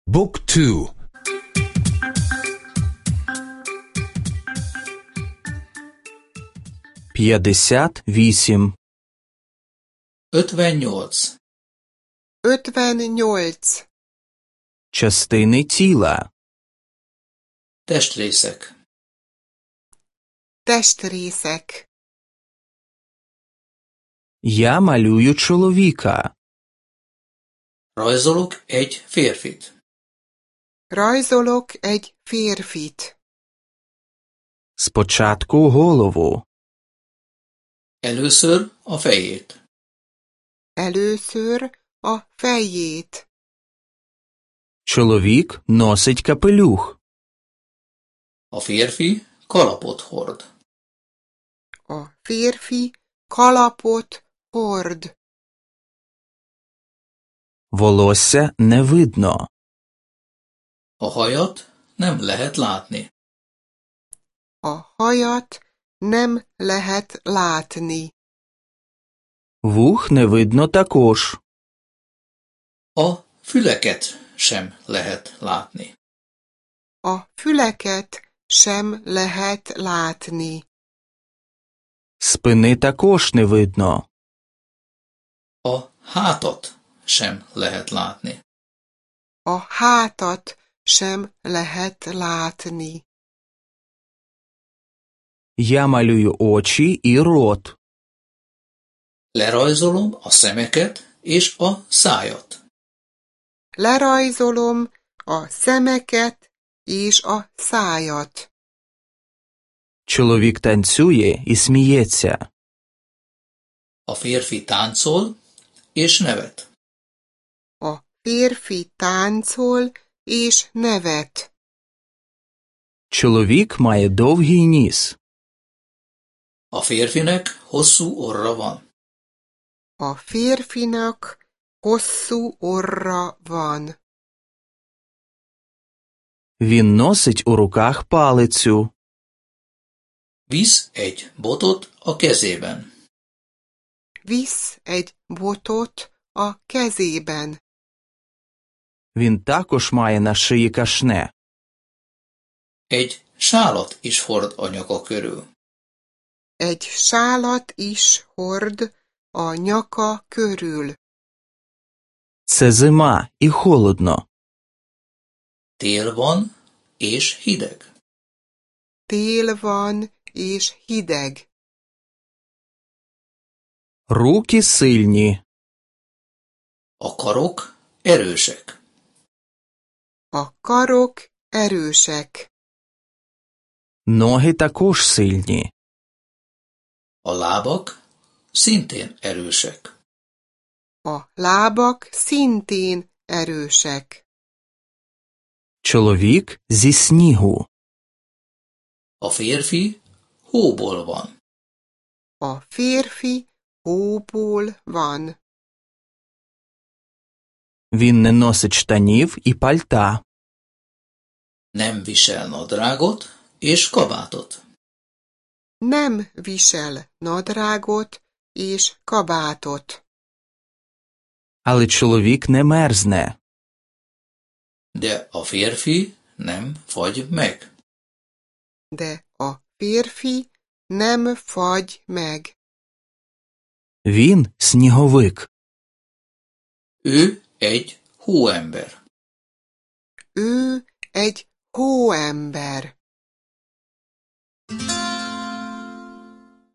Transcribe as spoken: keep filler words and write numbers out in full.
Book two. п'ятдесят вісім. ötvennyolc. ötvennyolc. Частини тіла. Testrészek. Testrészek. Я малюю чоловіка. Rajzolok egy férfit. Rajzolok egy férfit. Спочатку голову. Először a fejét. Először a fejét. Чоловік носить капелюх. A férfi kalapot hord. A férfi kalapot hord. Волосся не видно. A hajat nem lehet látni. A hajat nem lehet látni. Вух не видно також. A füleket sem lehet látni. A füleket sem lehet látni. Спини також не видно. A hátat sem lehet látni. A hátat sem lehet látni. Я малюю очі і рот. Lerajzolom a szemeket és a szájat. Lerajzolom a szemeket és a szájat. Чоловік танцює і сміється. A férfi táncol és nevet. A férfi táncol és nevet. Чоловік має довгий ніс. A férfinek hosszú orra van. A férfinak hosszú orra van. Він носить у руках палицю. Visz egy botot a kezében. Visz egy botot a kezében. Він також має на шиї кашне. Egy sálat is hord a nyaka körül. Egy sálat is hord a nyaka körül. Це зима і холодно. Tél van és hideg. Tél van és hideg. Руки сильні. A karok erősek. A karok erősek. Ноги також сильні. A lábak szintén erősek. A lábak szintén erősek. Чоловік зі снігу. A férfi hóból van. A férfi hóból van. Він не носить штанів і пальта. Nem visel nadrágot és kabátot. Nem visel nadrágot és kabátot. Але чоловік не мерзне. De a férfi nem fagy meg. De a férfi nem fagy meg. Він сніговик. Ő egy hóember. Ő egy hóember.